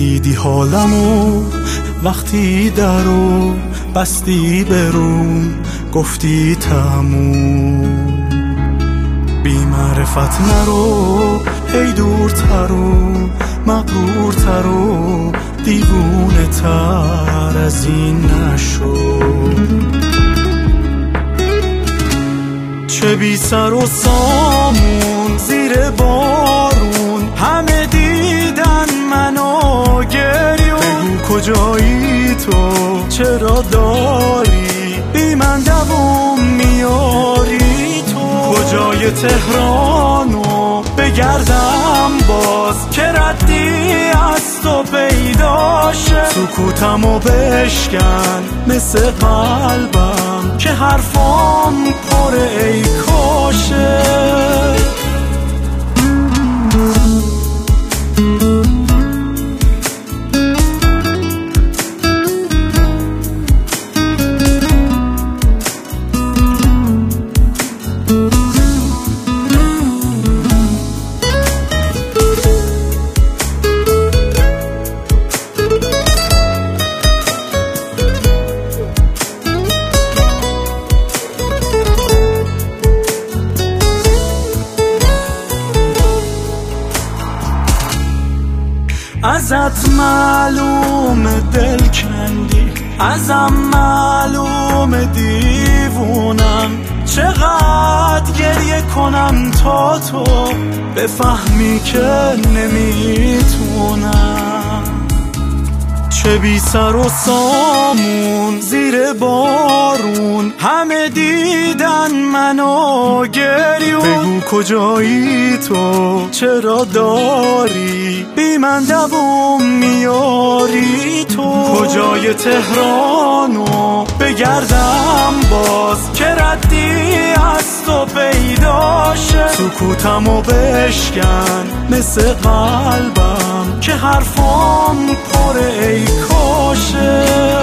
دیدی حالمو وقتی درو بستی برون گفتی تموم. بی معرفت نرو ای دورتر و مغرورتر و دیوونه تر از این نشو. چه بی سر و سامون زیر بارون همه دیدن منو گریون. بگو کجایی تو چرا داری بی من دووم میاری تو؟ کجای تهرانو بگردم باز که ردی از تو پیدا شه؟ سکوتمو بشکن مثل قلبم که حرفام پر ای کاشه. ازت معلوم دل کندی ازم معلوم دیوونم. چقدر گریه کنم تا تو بفهمی که نمیتونم. چه بی سر و سامون زیر بارون همه دیدن منو گریون. بگو کجایی تو چرا داری بی من دووم میاری تو؟ کجای تهرانو بگردم باز که ردی از تو پیدا شه؟ سکوتمو بشکن مثل قلبم که حرفام پر ای کاشه.